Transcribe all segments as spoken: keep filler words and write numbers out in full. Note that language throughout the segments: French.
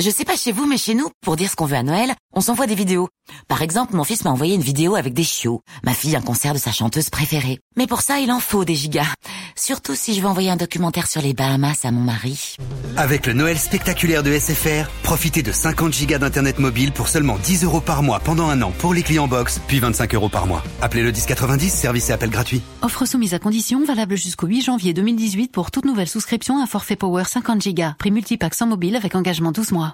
Je sais pas chez vous, mais chez nous, pour dire ce qu'on veut à Noël, on s'envoie des vidéos. Par exemple, mon fils m'a envoyé une vidéo avec des chiots. Ma fille, un concert de sa chanteuse préférée. Mais pour ça, il en faut des gigas. Surtout si je veux envoyer un documentaire sur les Bahamas à mon mari. Avec le Noël spectaculaire de S F R, profitez de cinquante gigas d'internet mobile pour seulement dix euros par mois pendant un an pour les clients box, puis vingt-cinq euros par mois. Appelez le dix quatre-vingt-dix, service et appel gratuit. Offre soumise à condition, valable jusqu'au huit janvier deux mille dix-huit pour toute nouvelle souscription à forfait Power cinquante gigas. Prix multipack sans mobile avec engagement douze mois.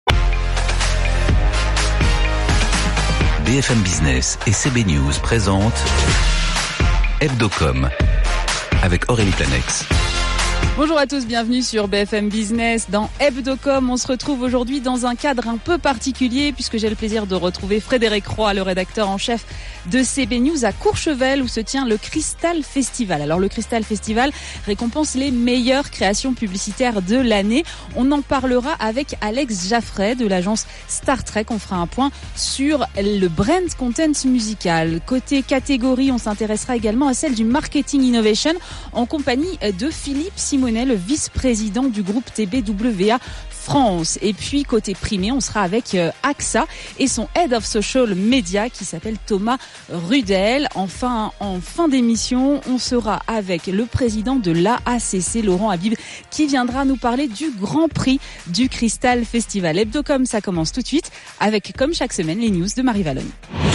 B F M Business et C B News présentent Hebdocom avec Aurélie Planex. Bonjour à tous, bienvenue sur B F M Business. Dans Hebdocom, on se retrouve aujourd'hui dans un cadre un peu particulier puisque j'ai le plaisir de retrouver Frédéric Roy, le rédacteur en chef de C B News à Courchevel où se tient le Cristal Festival. Alors le Cristal Festival récompense les meilleures créations publicitaires de l'année. On en parlera avec Alex Jaffray de l'agence Star Trek. On fera un point sur le brand content musical. Côté catégorie, on s'intéressera également à celle du marketing innovation en compagnie de Philippe Simon, le vice-président du groupe T B W A France. Et puis côté primé, on sera avec euh, A X A et son Head of Social Media qui s'appelle Thomas Rudel. Enfin, en fin d'émission, on sera avec le président de l'A A C C, Laurent Habib, qui viendra nous parler du Grand Prix du Cristal Festival. Hebdocom, ça commence tout de suite avec, comme chaque semaine, les news de Marie Vallone.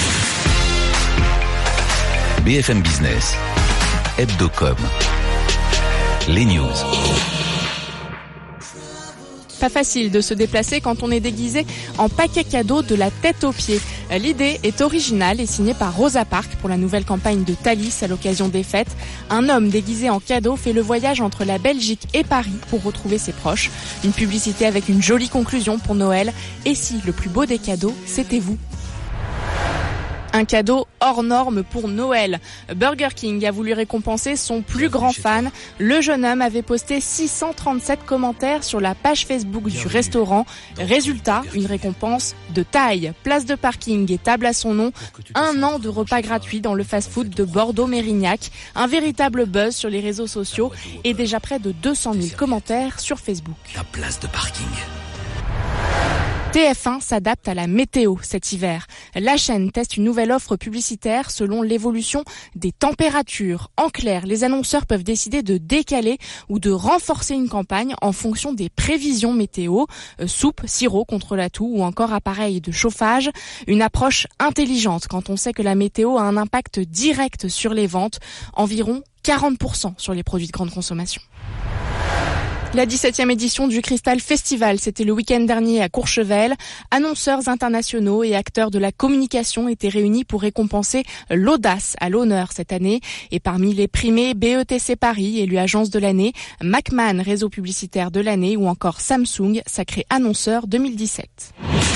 B F M Business, Hebdocom. Les news. Pas facile de se déplacer quand on est déguisé en paquet cadeau de la tête aux pieds. L'idée est originale et signée par Rosa Parks pour la nouvelle campagne de Thalys à l'occasion des fêtes. Un homme déguisé en cadeau fait le voyage entre la Belgique et Paris pour retrouver ses proches. Une publicité avec une jolie conclusion pour Noël. Et si le plus beau des cadeaux, c'était vous ? Un cadeau hors norme pour Noël. Burger King a voulu récompenser son plus grand fan. Le jeune homme avait posté six cent trente-sept commentaires sur la page Facebook du restaurant. Résultat, une récompense de taille. Place de parking et table à son nom. Un an de repas gratuits dans le fast-food de Bordeaux-Mérignac. Un véritable buzz sur les réseaux sociaux et déjà près de deux cent mille commentaires sur Facebook. La place de parking. T F un s'adapte à la météo cet hiver. La chaîne teste une nouvelle offre publicitaire selon l'évolution des températures. En clair, les annonceurs peuvent décider de décaler ou de renforcer une campagne en fonction des prévisions météo. Euh, soupe, sirop contre la toux ou encore appareil de chauffage. Une approche intelligente quand on sait que la météo a un impact direct sur les ventes, environ quarante pour cent sur les produits de grande consommation. La dix-septième édition du Cristal Festival, c'était le week-end dernier à Courchevel. Annonceurs internationaux et acteurs de la communication étaient réunis pour récompenser l'audace à l'honneur cette année. Et parmi les primés, B E T C Paris, élu agence de l'année, McMahon, réseau publicitaire de l'année ou encore Samsung, sacré annonceur deux mille dix-sept.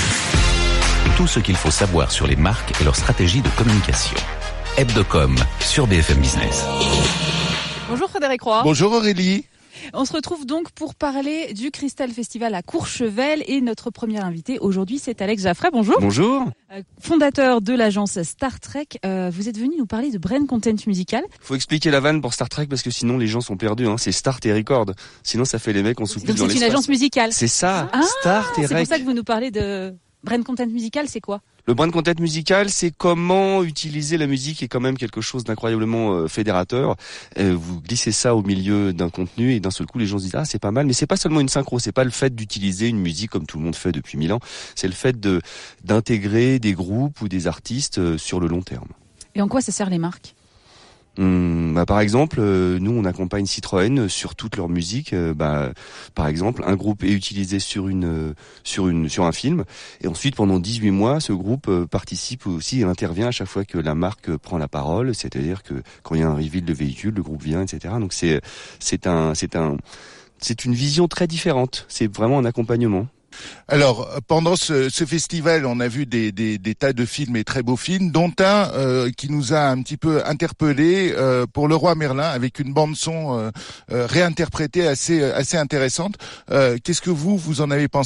Tout ce qu'il faut savoir sur les marques et leur stratégie de communication. Hebdocom sur B F M Business. Bonjour Frédéric Roy. Bonjour Aurélie. On se retrouve donc pour parler du Cristal Festival à Courchevel et notre premier invité aujourd'hui c'est Alex Jaffray. Bonjour. Bonjour. Euh, fondateur de l'agence Star Trek, euh, vous êtes venu nous parler de brand content musical. Faut expliquer la vanne pour Star Trek parce que sinon les gens sont perdus. Hein. C'est Start et Record. Sinon ça fait les mecs on soupile dans l'espace. Donc c'est une agence musicale. C'est ça. Ah, Start et Rec. C'est pour ça que vous nous parlez de brand content musical. C'est quoi ? Le brand content musical, c'est comment utiliser la musique est quand même quelque chose d'incroyablement euh, fédérateur. Euh, vous glissez ça au milieu d'un contenu et d'un seul coup les gens se disent ah c'est pas mal, mais c'est pas seulement une synchro, c'est pas le fait d'utiliser une musique comme tout le monde fait depuis mille ans, c'est le fait de d'intégrer des groupes ou des artistes euh, sur le long terme. Et en quoi ça sert les marques ? Hum, bah, par exemple, euh, nous on accompagne Citroën sur toute leur musique. Euh, bah, par exemple, un groupe est utilisé sur une euh, sur une sur un film, et ensuite pendant dix-huit mois, ce groupe euh, participe aussi et intervient à chaque fois que la marque euh, prend la parole. C'est-à-dire que quand il y a un reveal de véhicule, le groupe vient, et cetera. Donc c'est c'est un c'est un c'est une vision très différente. C'est vraiment un accompagnement. Alors, pendant ce, ce festival, on a vu des, des, des tas de films et très beaux films, dont un euh, qui nous a un petit peu interpellés euh, pour Le Roi Merlin, avec une bande-son euh, euh, réinterprétée assez, assez intéressante. Euh, qu'est-ce que vous, vous en avez pensé ?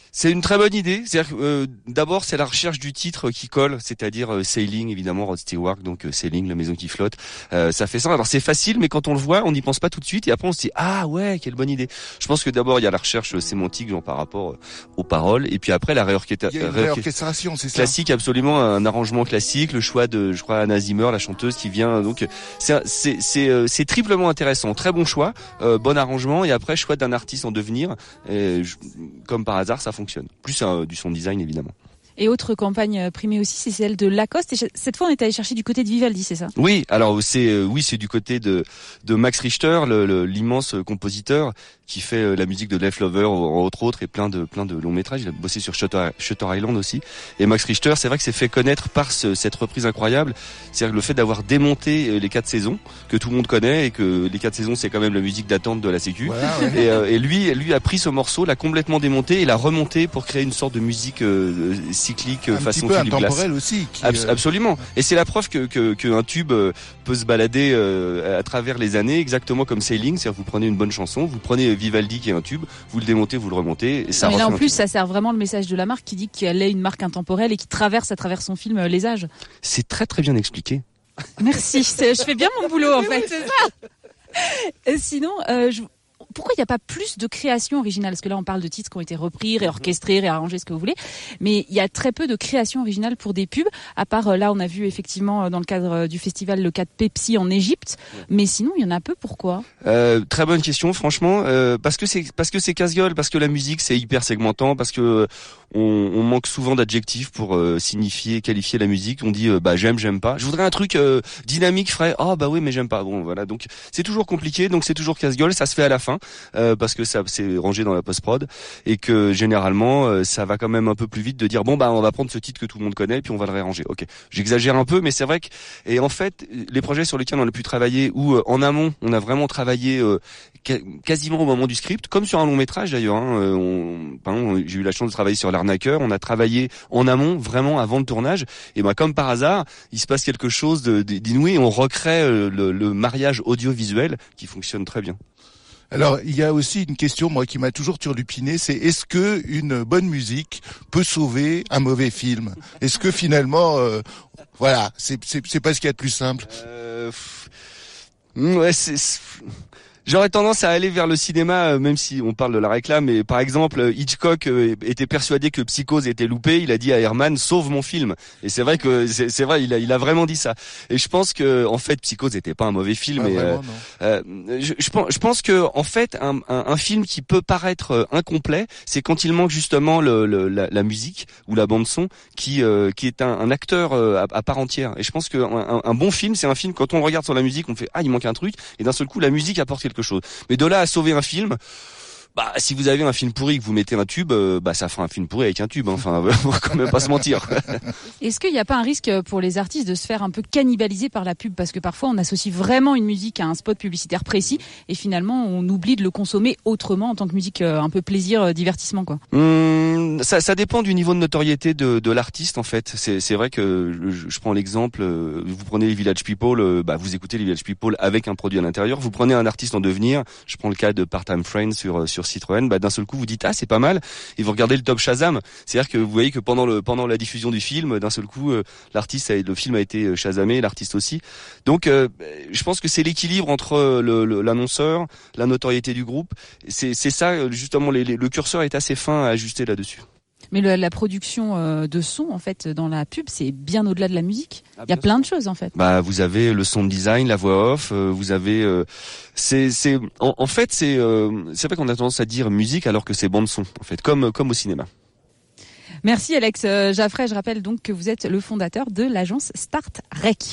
C'est une très bonne idée. C'est-à-dire que, euh, d'abord, c'est la recherche du titre qui colle, c'est-à-dire euh, Sailing, évidemment, Rod Stewart, donc euh, Sailing, la maison qui flotte. Euh, ça fait ça. Alors c'est facile, mais quand on le voit, on n'y pense pas tout de suite, et après on se dit ah ouais, quelle bonne idée. Je pense que d'abord il y a la recherche sémantique genre, par rapport aux paroles, et puis après la réorchestration. Réorchestration, c'est ça. Classique, absolument, un arrangement classique, le choix de, je crois, Anna Zimmer, la chanteuse qui vient. Donc c'est c'est c'est, c'est triplement intéressant. Très bon choix, euh, bon arrangement, et après choix d'un artiste en devenir. Et, je, comme par hasard, ça fonctionne. Plus euh, du son design, évidemment. Et autre campagne primée aussi, c'est celle de Lacoste. Et cette fois, on est allé chercher du côté de Vivaldi, c'est ça? Oui, alors c'est euh, oui, c'est du côté de de Max Richter, le, le, l'immense compositeur qui fait euh, la musique de Left Lover entre autres et plein de plein de longs métrages. Il a bossé sur Shutter, Shutter Island aussi. Et Max Richter, c'est vrai que c'est fait connaître par ce, cette reprise incroyable. C'est-à-dire le fait d'avoir démonté les quatre saisons que tout le monde connaît, et que les quatre saisons c'est quand même la musique d'attente de la Sécu. Voilà, ouais. Et, euh, et lui, lui a pris ce morceau, l'a complètement démonté et l'a remonté pour créer une sorte de musique euh, cyclique un façon petit peu Philippe Glass. Intemporel aussi. Qui, Abs- euh... Absolument. Et c'est la preuve que que qu'un tube euh, peut se balader euh, à travers les années, exactement comme Sailing. C'est-à-dire vous prenez une bonne chanson, vous prenez Vivaldi qui est un tube, vous le démontez, vous le remontez, et ça. Non, mais là en plus, tube. ça sert vraiment le message de la marque qui dit qu'elle est une marque intemporelle et qui traverse à travers son film les âges. C'est très très bien expliqué. Merci. C'est, je fais bien mon boulot en fait. C'est ça. Et sinon, euh, je... pourquoi il n'y a pas plus de création originale? Parce que là, on parle de titres qui ont été repris, réorchestrés, réarrangés, ce que vous voulez. Mais il y a très peu de création originale pour des pubs. À part, là, on a vu effectivement dans le cadre du festival le cas de Pepsi en Égypte. Mais sinon, il y en a peu. Pourquoi? euh, Très bonne question, franchement. Euh, parce que c'est parce que c'est casse-gueule, parce que la musique c'est hyper segmentant, parce que on, on manque souvent d'adjectifs pour euh, signifier, qualifier la musique. On dit euh, bah j'aime, j'aime pas. Je voudrais un truc euh, dynamique, frais. Ah oh, bah oui, mais j'aime pas. Bon, voilà. Donc c'est toujours compliqué. Donc c'est toujours casse-gueule. Ça se fait à la fin. Euh, parce que ça c'est rangé dans la post-prod, et que généralement euh, ça va quand même un peu plus vite de dire bon bah on va prendre ce titre que tout le monde connaît et puis on va le réarranger. Ok, j'exagère un peu, mais c'est vrai que et en fait les projets sur lesquels on a pu travailler où euh, en amont on a vraiment travaillé euh, ca- quasiment au moment du script, comme sur un long métrage d'ailleurs. Hein, euh, on, par exemple, j'ai eu la chance de travailler sur L'Arnaqueur. On a travaillé en amont vraiment avant le tournage, et bah comme par hasard il se passe quelque chose de, de, d'inouï et on recrée euh, le, le mariage audiovisuel qui fonctionne très bien. Alors, il y a aussi une question, moi, qui m'a toujours turlupiné, c'est est-ce que une bonne musique peut sauver un mauvais film? Est-ce que finalement, euh, voilà, c'est, c'est, c'est pas ce qu'il y a de plus simple? Euh, ouais, c'est... c'est... J'aurais tendance à aller vers le cinéma, même si on parle de la réclame. Mais par exemple, Hitchcock était persuadé que Psychose était loupé. Il a dit à Herman, sauve mon film. Et c'est vrai que c'est, c'est vrai, il a, il a vraiment dit ça. Et je pense que en fait, Psychose n'était pas un mauvais film. Ah, et, vraiment, euh, euh, je, je, pense, je pense que en fait, un, un, un film qui peut paraître incomplet, c'est quand il manque justement le, le, la, la musique ou la bande son, qui, euh, qui est un, un acteur à, à part entière. Et je pense qu'un un, un bon film, c'est un film quand on regarde sur la musique, on fait ah il manque un truc, et d'un seul coup la musique apporte quelque chose. Mais de là à sauver un film, bah si vous avez un film pourri que vous mettez un tube, euh, bah ça fera un film pourri avec un tube. Hein. Enfin, on va quand même pas se mentir. Est-ce qu'il n'y a pas un risque pour les artistes de se faire un peu cannibaliser par la pub, parce que parfois on associe vraiment une musique à un spot publicitaire précis et finalement on oublie de le consommer autrement en tant que musique euh, un peu plaisir, euh, divertissement quoi. Hum, ça, ça dépend du niveau de notoriété de, de l'artiste en fait. C'est, c'est vrai que je, je prends l'exemple. Euh, vous prenez les Village People, euh, bah vous écoutez les Village People avec un produit à l'intérieur. Vous prenez un artiste en devenir. Je prends le cas de Part-Time Friends sur sur Citroën, bah d'un seul coup vous dites ah c'est pas mal et vous regardez le top Shazam, c'est-à-dire que vous voyez que pendant le pendant la diffusion du film, d'un seul coup euh, l'artiste a, le film a été Shazamé, l'artiste aussi. Donc euh, je pense que c'est l'équilibre entre le, le, l'annonceur, la notoriété du groupe. C'est c'est ça justement, les, les, le curseur est assez fin à ajuster là-dessus. Mais le, la production euh, de son, en fait, dans la pub, c'est bien au-delà de la musique. Ah, il y a plein de choses, en fait. Bah, vous avez le sound design, la voix off, euh, vous avez, euh, c'est, c'est, en, en fait, c'est, euh, c'est vrai qu'on a tendance à dire musique alors que c'est bande son, en fait, comme, comme au cinéma. Merci Alex Jaffray. Je rappelle donc que vous êtes le fondateur de l'agence Start Rec.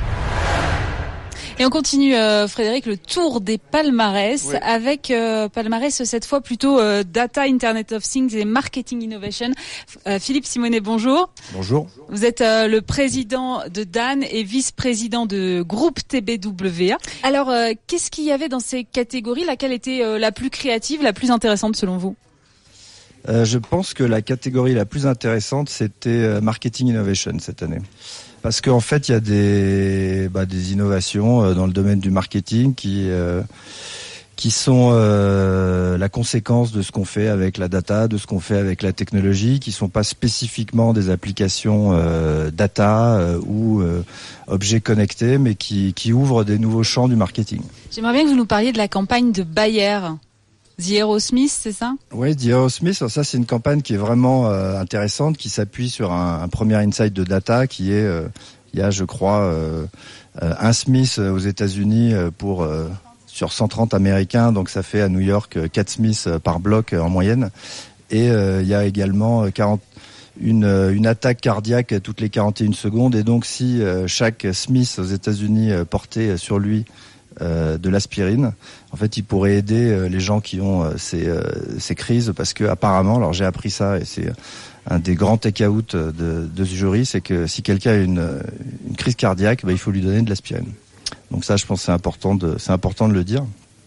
Et on continue, euh, Frédéric, le tour des palmarès, oui. avec euh, palmarès cette fois plutôt euh, Data, Internet of Things et Marketing Innovation. Euh, Philippe Simonet, bonjour. Bonjour. Vous êtes euh, le président de D A N et vice-président de Groupe T B W A. Alors, euh, qu'est-ce qu'il y avait dans ces catégories? Laquelle était euh, la plus créative, la plus intéressante selon vous? euh, Je pense que la catégorie la plus intéressante, c'était euh, Marketing Innovation cette année. Parce qu'en fait, il y a des, bah, des innovations euh, dans le domaine du marketing qui, euh, qui sont euh, la conséquence de ce qu'on fait avec la data, de ce qu'on fait avec la technologie, qui sont pas spécifiquement des applications euh, data euh, ou euh, objets connectés, mais qui, qui ouvrent des nouveaux champs du marketing. J'aimerais bien que vous nous parliez de la campagne de Bayer. The Aerosmith, c'est ça ? Oui, The Aerosmith, ça c'est une campagne qui est vraiment euh, intéressante, qui s'appuie sur un, un premier insight de data qui est, euh, il y a je crois euh, euh, un Smith aux États-Unis pour euh, sur cent trente Américains, donc ça fait à New York quatre Smiths par bloc en moyenne. Et euh, il y a également quarante, une, une attaque cardiaque toutes les quarante et une secondes. Et donc si euh, chaque Smith aux États-Unis portait sur lui Euh, de l'aspirine, en fait, il pourrait aider euh, les gens qui ont euh, ces, euh, ces crises, parce que apparemment, alors j'ai appris ça et c'est un des grands take-out de, de ce jury, c'est que si quelqu'un a une, une crise cardiaque, bah, il faut lui donner de l'aspirine. Donc ça, je pense que c'est important de, c'est important de le dire.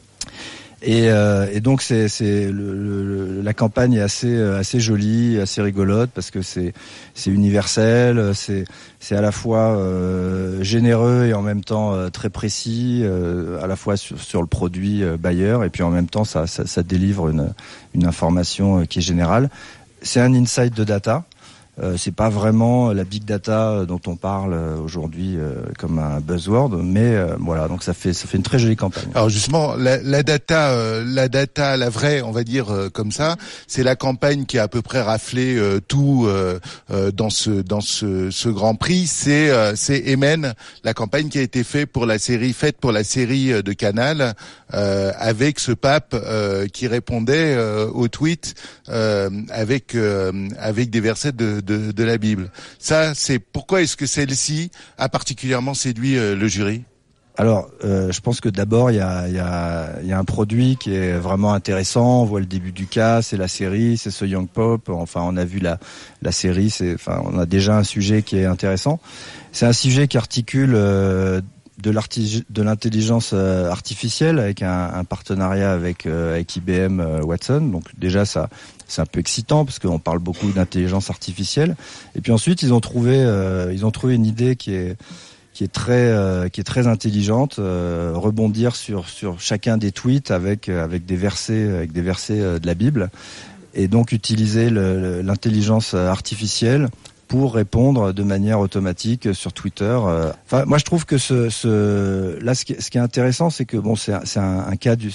Et, euh, et donc c'est, c'est le, le, la campagne est assez assez jolie, assez rigolote parce que c'est c'est universel, c'est c'est à la fois euh, généreux et en même temps euh, très précis, euh, à la fois sur, sur le produit euh, Bayer et puis en même temps ça, ça ça délivre une une information euh, qui est générale. C'est un insight de data. Euh, c'est pas vraiment la big data dont on parle aujourd'hui euh, comme un buzzword, mais euh, voilà, donc ça fait ça fait une très jolie campagne. Alors justement, la, la data, euh, la data, la vraie, on va dire euh, comme ça, c'est la campagne qui a à peu près raflé euh, tout euh, euh, dans ce dans ce, ce Grand Prix. C'est euh, c'est Emen, la campagne qui a été faite pour la série faite pour la série de Canal euh, avec ce pape euh, qui répondait euh, aux tweets euh, avec euh, avec des versets de De, de la Bible. Ça, c'est pourquoi est-ce que celle-ci a particulièrement séduit euh, le jury ? Alors, euh, je pense que d'abord il y a, il y a, il y a un produit qui est vraiment intéressant. On voit le début du cas, c'est la série, c'est ce Young Pop. Enfin, on a vu la la série. C'est, enfin, on a déjà un sujet qui est intéressant. C'est un sujet qui articule euh, de, l'arti- de l'intelligence euh, artificielle avec un, un partenariat avec euh, avec I B M euh, Watson. Donc déjà ça. C'est un peu excitant parce qu'on parle beaucoup d'intelligence artificielle. Et puis ensuite, ils ont trouvé, euh, ils ont trouvé une idée qui est qui est très euh, qui est très intelligente. Euh, rebondir sur sur chacun des tweets avec avec des versets avec des versets euh, de la Bible, et donc utiliser le, l'intelligence artificielle pour répondre de manière automatique sur Twitter. Enfin, moi je trouve que ce, ce là ce qui, ce qui est intéressant, c'est que bon, c'est, c'est un, un cas du,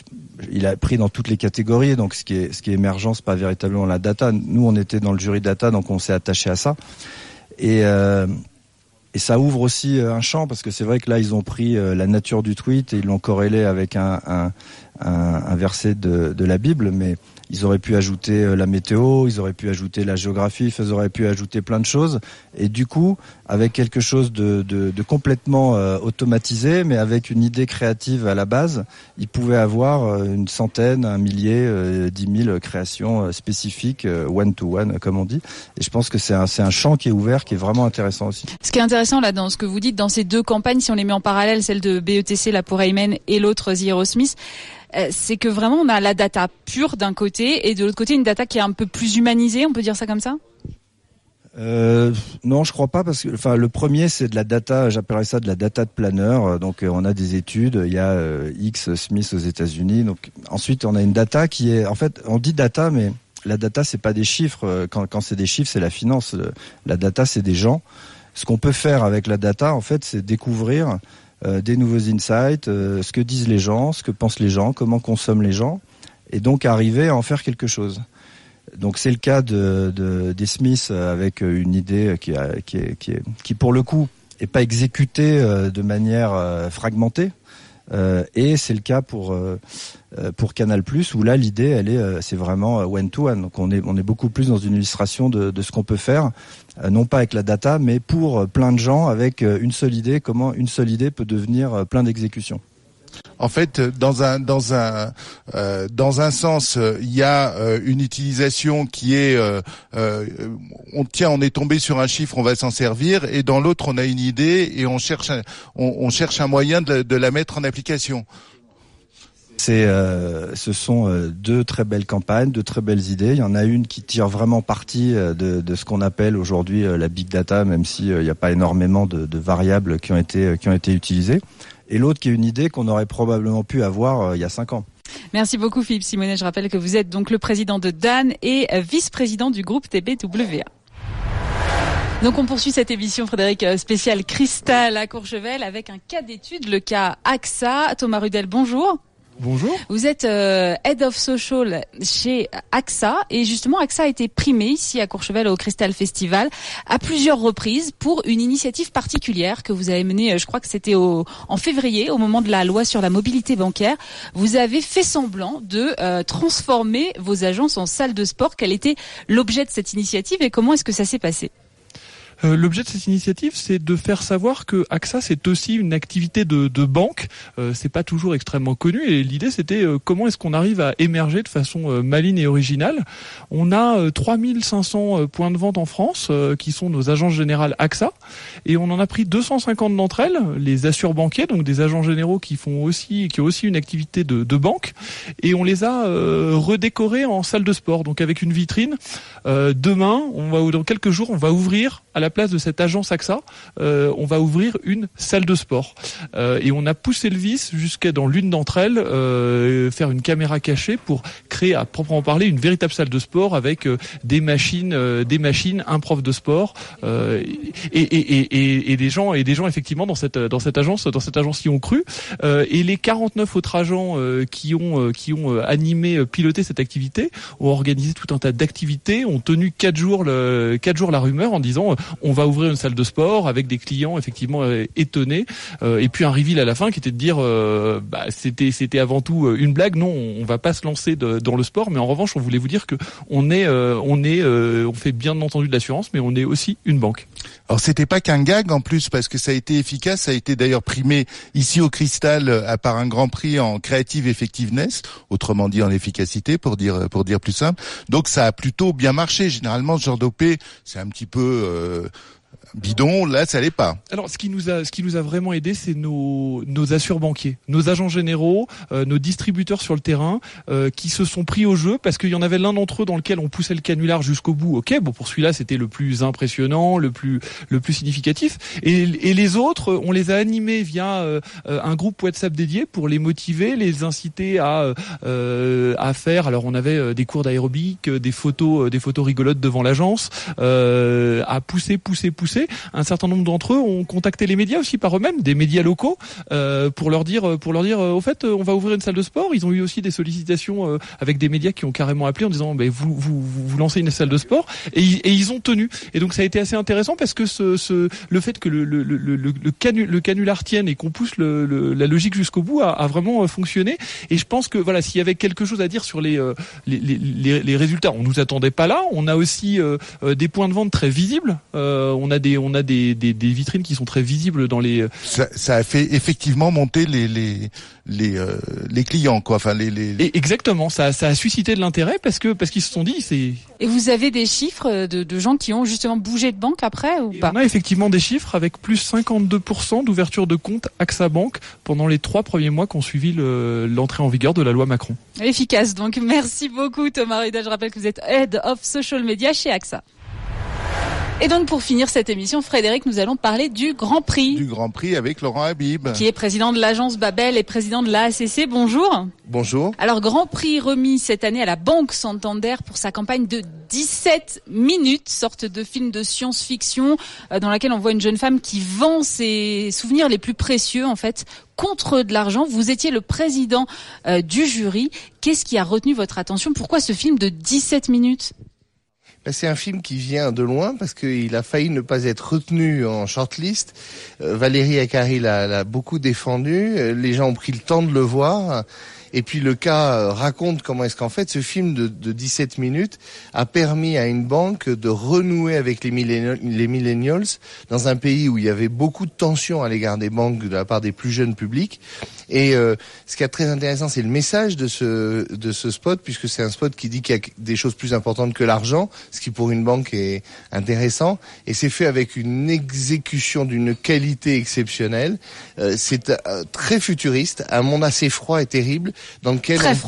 il a pris dans toutes les catégories, donc ce qui est ce qui est émergent, c'est pas véritablement la data. Nous, on était dans le jury data, donc on s'est attaché à ça. Et euh, et ça ouvre aussi un champ, parce que c'est vrai que là, ils ont pris la nature du tweet et ils l'ont corrélé avec un un, un, un verset de, de la Bible, mais ils auraient pu ajouter la météo, ils auraient pu ajouter la géographie, ils auraient pu ajouter plein de choses. Et du coup, avec quelque chose de, de, de complètement euh, automatisé, mais avec une idée créative à la base, ils pouvaient avoir une centaine, un millier, euh, dix mille créations spécifiques, one to one, comme on dit. Et je pense que c'est un, c'est un champ qui est ouvert, qui est vraiment intéressant aussi. Ce qui est intéressant là dans ce que vous dites, dans ces deux campagnes, si on les met en parallèle, celle de B E T C, là pour Amen, et l'autre The Aerosmith, c'est que vraiment on a la data pure d'un côté et de l'autre côté une data qui est un peu plus humanisée, on peut dire ça comme ça ? Euh, non, je crois pas, parce que enfin le premier c'est de la data, j'appellerais ça de la data de planeur. Donc euh, on a des études, il y a euh, X Smith aux États-Unis. Donc ensuite on a une data qui est, en fait on dit data, mais la data c'est pas des chiffres. Quand quand c'est des chiffres c'est la finance. La data c'est des gens. Ce qu'on peut faire avec la data en fait c'est découvrir Euh, des nouveaux insights, euh, ce que disent les gens, ce que pensent les gens, comment consomment les gens, et donc arriver à en faire quelque chose. Donc c'est le cas de, de des Smiths avec une idée qui, a, qui, est, qui, est, qui pour le coup est pas exécutée euh, de manière euh, fragmentée, euh, et c'est le cas pour euh, pour Canal+, où là l'idée elle est euh, c'est vraiment one to one. Donc on est on est beaucoup plus dans une illustration de, de ce qu'on peut faire. Non pas avec la data, mais pour plein de gens avec une seule idée, comment une seule idée peut devenir plein d'exécutions. En fait, dans un dans un euh, dans un sens, il y a euh, une utilisation qui est euh, euh, on tiens, on est tombé sur un chiffre, on va s'en servir, et dans l'autre, on a une idée et on cherche un, on, on cherche un moyen de, de la mettre en application. C'est, euh, ce sont euh, deux très belles campagnes, deux très belles idées. Il y en a une qui tire vraiment parti euh, de, de ce qu'on appelle aujourd'hui euh, la big data, même si il euh, n'y a pas énormément de, de variables qui ont été euh, qui ont été utilisées. Et l'autre qui est une idée qu'on aurait probablement pu avoir euh, il y a cinq ans. Merci beaucoup Philippe Simonet. Je rappelle que vous êtes donc le président de Dan et vice-président du groupe T B W A. Donc on poursuit cette émission, Frédéric, spéciale Cristal à Courchevel avec un cas d'étude, le cas A X A. Thomas Rudel, bonjour. Bonjour. Vous êtes euh, Head of Social chez A X A et justement A X A a été primé ici à Courchevel au Cristal Festival à plusieurs reprises pour une initiative particulière que vous avez menée, je crois que c'était au, en février, au moment de la loi sur la mobilité bancaire. Vous avez fait semblant de euh, transformer vos agences en salles de sport. Quel était l'objet de cette initiative et comment est-ce que ça s'est passé ? Euh, l'objet de cette initiative, c'est de faire savoir que A X A, c'est aussi une activité de, de banque. Euh, c'est pas toujours extrêmement connu. Et l'idée, c'était euh, comment est-ce qu'on arrive à émerger de façon euh, maligne et originale. On a euh, trois mille cinq cents euh, points de vente en France, euh, qui sont nos agences générales A X A. Et on en a pris deux cent cinquante d'entre elles, les assure-banquiers, donc des agents généraux qui font aussi, qui ont aussi une activité de, de banque. Et on les a euh, redécorés en salle de sport, donc avec une vitrine. Euh, demain, on va, dans quelques jours, on va ouvrir à la place de cette agence A X A, euh, on va ouvrir une salle de sport. Euh, et on a poussé le vice jusqu'à dans l'une d'entre elles, euh, faire une caméra cachée pour créer à proprement parler une véritable salle de sport avec euh, des machines, euh, des machines, un prof de sport euh, et, et, et, et, et des gens et des gens effectivement dans cette dans cette agence dans cette agence y ont cru. Euh, et les quarante-neuf autres agents euh, qui ont euh, qui ont euh, animé, euh, piloté cette activité, ont organisé tout un tas d'activités, ont tenu quatre jours le quatre jours la rumeur en disant euh, on va ouvrir une salle de sport avec des clients effectivement euh, étonnés euh, et puis un reveal à la fin qui était de dire euh, bah, c'était c'était avant tout euh, une blague. Non, on va pas se lancer de, dans le sport, mais en revanche on voulait vous dire que on est euh, on est euh, on fait bien entendu de l'assurance, mais on est aussi une banque. Alors c'était pas qu'un gag en plus, parce que ça a été efficace, ça a été d'ailleurs primé ici au Cristal à part un grand prix en creative effectiveness, autrement dit en efficacité pour dire pour dire plus simple. Donc ça a plutôt bien marché. Généralement ce genre d'O P c'est un petit peu euh, bidon, là ça l'est pas. Alors ce qui nous a ce qui nous a vraiment aidé, c'est nos nos assure-banquiers, nos agents généraux, euh, nos distributeurs sur le terrain euh, qui se sont pris au jeu, parce qu'il y en avait l'un d'entre eux dans lequel on poussait le canular jusqu'au bout. OK, bon pour celui-là, c'était le plus impressionnant, le plus le plus significatif, et et les autres, on les a animés via euh, un groupe WhatsApp dédié pour les motiver, les inciter à euh, à faire. Alors on avait des cours d'aérobic, des photos des photos rigolotes devant l'agence, euh, à pousser pousser pousser. Un certain nombre d'entre eux ont contacté les médias aussi par eux-mêmes, des médias locaux, euh, pour leur dire, pour leur dire, euh, au fait, on va ouvrir une salle de sport. Ils ont eu aussi des sollicitations euh, avec des médias qui ont carrément appelé en disant, ben vous, vous, vous, vous lancez une salle de sport, et, et ils ont tenu. Et donc ça a été assez intéressant parce que ce, ce, le fait que le, le, le, le, le, canu, le canular tienne et qu'on pousse le, le, la logique jusqu'au bout a, a vraiment fonctionné. Et je pense que voilà, s'il y avait quelque chose à dire sur les, euh, les, les, les, les résultats, on nous attendait pas là. On a aussi euh, des points de vente très visibles. Euh, on a des on a des, des, des vitrines qui sont très visibles dans les. Ça, ça a fait effectivement monter les les les euh, les clients quoi. Enfin les les. Et exactement, ça ça a suscité de l'intérêt parce que parce qu'ils se sont dit c'est. Et vous avez des chiffres de, de gens qui ont justement bougé de banque après ou pas? On a effectivement des chiffres avec plus cinquante-deux pour cent d'ouverture de compte A X A Bank pendant les trois premiers mois qui ont suivi le, l'entrée en vigueur de la loi Macron. Efficace donc. Merci beaucoup Thomas Rudel. Je rappelle que vous êtes Head of Social Media chez A X A. Et donc pour finir cette émission, Frédéric, nous allons parler du Grand Prix. Du Grand Prix avec Laurent Habib. Qui est président de l'agence Babel et président de l'A C C. Bonjour. Bonjour. Alors Grand Prix remis cette année à la Banque Santander pour sa campagne de dix-sept minutes, sorte de film de science-fiction euh, dans laquelle on voit une jeune femme qui vend ses souvenirs les plus précieux en fait contre de l'argent. Vous étiez le président euh, du jury. Qu'est-ce qui a retenu votre attention? Pourquoi ce film de dix-sept minutes? C'est un film qui vient de loin parce qu'il a failli ne pas être retenu en shortlist. Euh, Valérie Acari l'a, l'a beaucoup défendu. Euh, les gens ont pris le temps de le voir. Et puis le cas euh, raconte comment est-ce qu'en fait ce film de, de dix-sept minutes a permis à une banque de renouer avec les, millennials, les millennials dans un pays où il y avait beaucoup de tensions à l'égard des banques de la part des plus jeunes publics. Et euh, ce qui est très intéressant, c'est le message de ce de ce spot, puisque c'est un spot qui dit qu'il y a des choses plus importantes que l'argent, ce qui pour une banque est intéressant. Et c'est fait avec une exécution d'une qualité exceptionnelle. Euh, c'est euh, très futuriste, un monde assez froid et terrible, dans lequel très on... froid.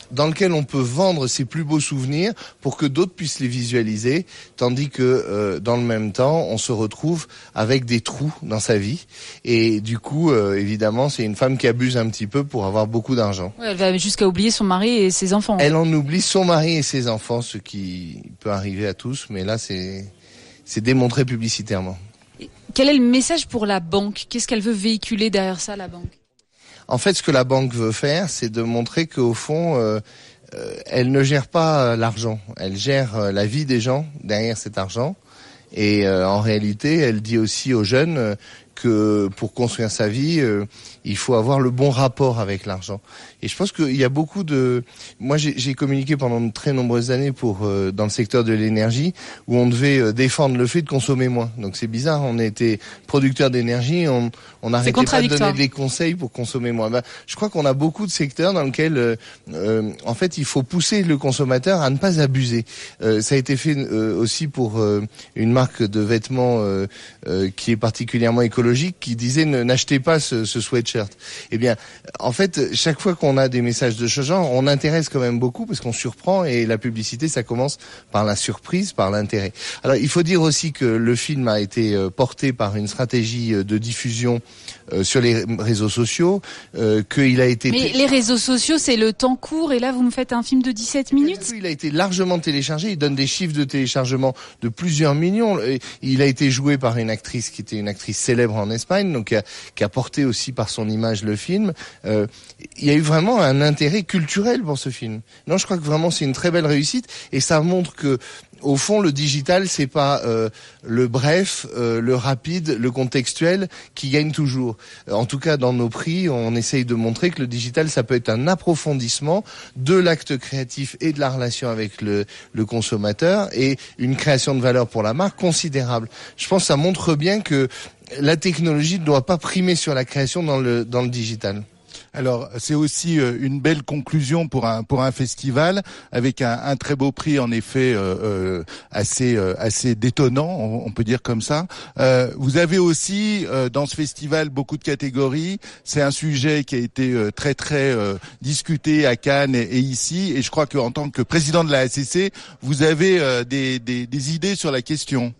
dans lequel on peut vendre ses plus beaux souvenirs pour que d'autres puissent les visualiser, tandis que euh, dans le même temps, on se retrouve avec des trous dans sa vie. Et du coup, euh, évidemment, c'est une femme qui abuse un petit peu pour avoir beaucoup d'argent. Ouais, elle va jusqu'à oublier son mari et ses enfants. Elle en oublie son mari et ses enfants, ce qui peut arriver à tous, mais là, c'est, c'est démontré publicitairement. Quel est le message pour la banque ? Qu'est-ce qu'elle veut véhiculer derrière ça, la banque ? En fait, ce que la banque veut faire, c'est de montrer qu'au fond, euh, euh, elle ne gère pas l'argent. Elle gère euh, la vie des gens derrière cet argent. Et euh, en réalité, elle dit aussi aux jeunes euh, que pour construire sa vie, euh, il faut avoir le bon rapport avec l'argent. Et je pense qu'il y a beaucoup de... Moi, j'ai, j'ai communiqué pendant de très nombreuses années pour euh, dans le secteur de l'énergie, où on devait euh, défendre le fait de consommer moins. Donc c'est bizarre, on était producteur d'énergie, on on n'arrêtait pas de donner des conseils pour consommer moins. Ben, je crois qu'on a beaucoup de secteurs dans lesquels, euh, euh, en fait, il faut pousser le consommateur à ne pas abuser. Euh, ça a été fait euh, aussi pour euh, une marque de vêtements euh, euh, qui est particulièrement écologique, qui disait ne, n'achetez pas ce, ce sweatshirt. Eh bien, en fait, chaque fois qu'on a des messages de ce genre, on intéresse quand même beaucoup parce qu'on surprend, et la publicité, ça commence par la surprise, par l'intérêt. Alors, il faut dire aussi que le film a été euh, porté par une stratégie euh, de diffusion euh, sur les réseaux sociaux, euh, qu'il a été... Mais les réseaux sociaux, c'est le temps court, et là, vous me faites un film de dix-sept minutes ? Il a été largement téléchargé, il donne des chiffres de téléchargement de plusieurs millions. Il a été joué par une actrice qui était une actrice célèbre en Espagne, donc qui a, qui a porté aussi par son image le film. Euh, il y a eu vraiment un intérêt culturel pour ce film. Non, je crois que vraiment c'est une très belle réussite, et ça montre que au fond, le digital, c'est pas euh, le bref, euh, le rapide, le contextuel qui gagne toujours. En tout cas, dans nos prix, on essaye de montrer que le digital, ça peut être un approfondissement de l'acte créatif et de la relation avec le, le consommateur, et une création de valeur pour la marque considérable. Je pense que ça montre bien que la technologie ne doit pas primer sur la création dans le dans le digital. Alors, c'est aussi une belle conclusion pour un pour un festival, avec un, un très beau prix, en effet, euh, euh, assez euh, assez détonnant, on, on peut dire comme ça. Euh, vous avez aussi euh, dans ce festival beaucoup de catégories. C'est un sujet qui a été euh, très très euh, discuté à Cannes et, et ici, et je crois qu'en tant que président de la A C C, vous avez euh, des, des des idées sur la question.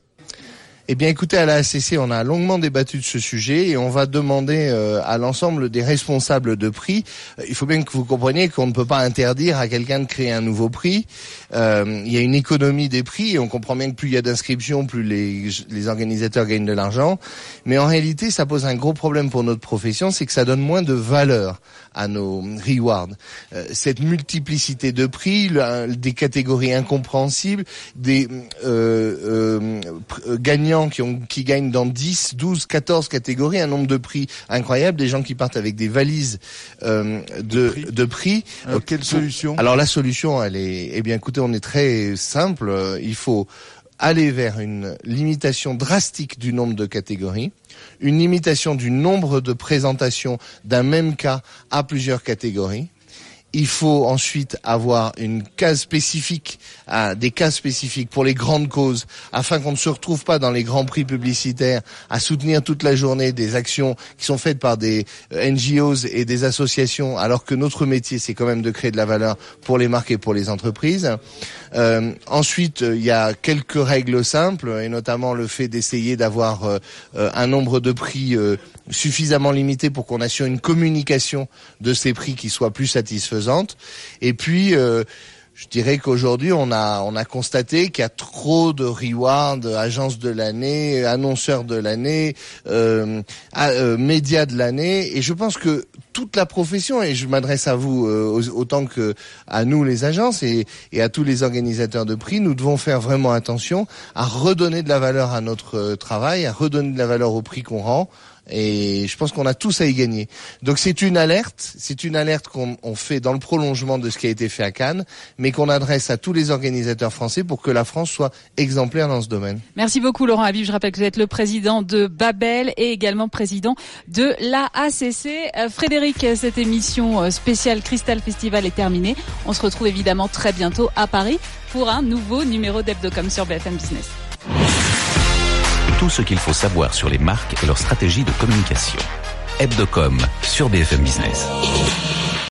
Eh bien, écoutez, à la A C C, on a longuement débattu de ce sujet, et on va demander euh, à l'ensemble des responsables de prix. Euh, il faut bien que vous compreniez qu'on ne peut pas interdire à quelqu'un de créer un nouveau prix. Euh, il y a une économie des prix, et on comprend bien que plus il y a d'inscriptions, plus les, les organisateurs gagnent de l'argent. Mais en réalité, ça pose un gros problème pour notre profession, c'est que ça donne moins de valeur à nos rewards. Euh, cette multiplicité de prix, le, des catégories incompréhensibles, des euh, euh, gagnants qui ont qui gagnent dans dix, douze, quatorze catégories, un nombre de prix incroyable, des gens qui partent avec des valises euh, de, de prix. De prix. Alors, quelle solution ? Alors la solution, elle est, eh bien écoutez, on est très simple. Il faut aller vers une limitation drastique du nombre de catégories, une limitation du nombre de présentations d'un même cas à plusieurs catégories. Il faut ensuite avoir une case spécifique, euh, des cases spécifiques pour les grandes causes, afin qu'on ne se retrouve pas dans les grands prix publicitaires à soutenir toute la journée des actions qui sont faites par des N G Os et des associations, alors que notre métier, c'est quand même de créer de la valeur pour les marques et pour les entreprises. Euh, ensuite, il y a quelques règles simples, et notamment le fait d'essayer d'avoir euh, un nombre de prix euh, suffisamment limité pour qu'on assure une communication de ces prix qui soit plus satisfaisante. Et puis, euh, je dirais qu'aujourd'hui, on a on a constaté qu'il y a trop de rewards, agences de l'année, annonceurs de l'année, euh, euh, médias de l'année. Et je pense que toute la profession, et je m'adresse à vous euh, autant que à nous les agences et, et à tous les organisateurs de prix, nous devons faire vraiment attention à redonner de la valeur à notre euh, travail, à redonner de la valeur au prix qu'on rend. Et je pense qu'on a tous à y gagner. Donc c'est une alerte, c'est une alerte qu'on on fait dans le prolongement de ce qui a été fait à Cannes, mais qu'on adresse à tous les organisateurs français pour que la France soit exemplaire dans ce domaine. Merci beaucoup Laurent Habib. Je rappelle que vous êtes le président de Babel et également président de l'A A C C. Euh, Frédéric, cette émission spéciale Cristal Festival est terminée. On se retrouve évidemment très bientôt à Paris pour un nouveau numéro d'Hebdocom sur B F M Business. Tout ce qu'il faut savoir sur les marques et leur stratégie de communication. Hebdocom sur B F M Business.